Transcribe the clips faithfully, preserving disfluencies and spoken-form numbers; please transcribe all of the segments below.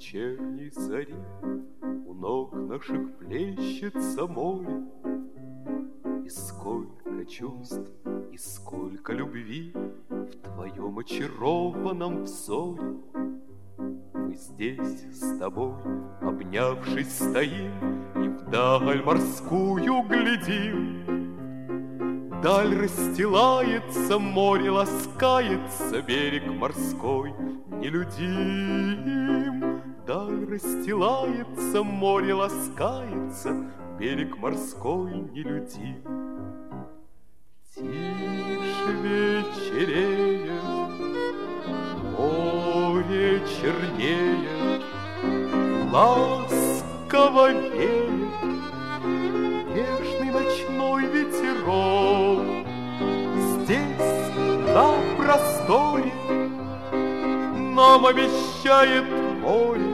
вечерней зари у ног наших плещется море. И сколько чувств, и сколько любви в твоем очарованном взоре. Мы здесь с тобой, обнявшись, стоим и вдаль морскую глядим. Даль расстилается, море ласкается, берег морской нелюдим. Даль расстилается, море ласкается, берег морской нелюдим. Тише вечереет, море чернеет, ласково веет нежный ночной ветерок. Здесь, на просторе, нам обещает море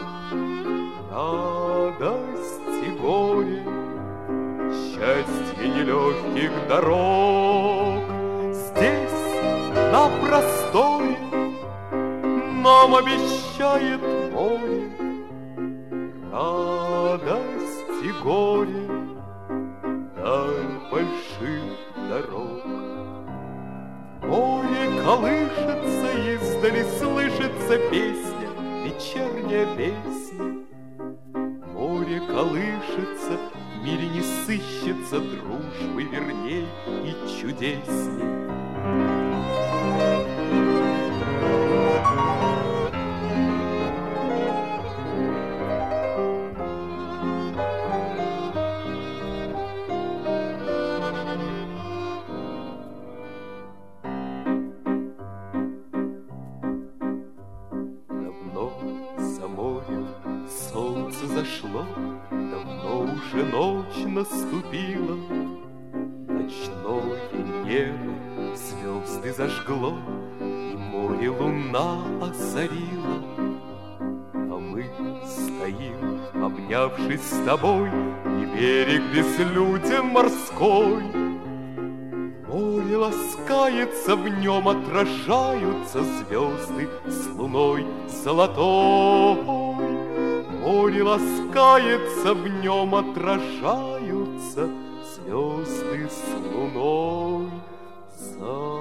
радость и горе, счастье нелегких дорог. Здесь, на просторе, нам обещает море радость и горе, даль больших дорог. Море колышется, издали слышится песня, вечерняя песня. Море колышется, в мире не сыщется дружбы верней и чудесней. Солнце зашло, давно уже ночь наступила. Ночное небо звезды зажгло, и море луна озарила. А мы стоим, обнявшись с тобой, и берег безлюден морской. Море ласкается, в нем отражаются звезды с луной золотой. Море ласкается, в нем отражаются звезды с луной.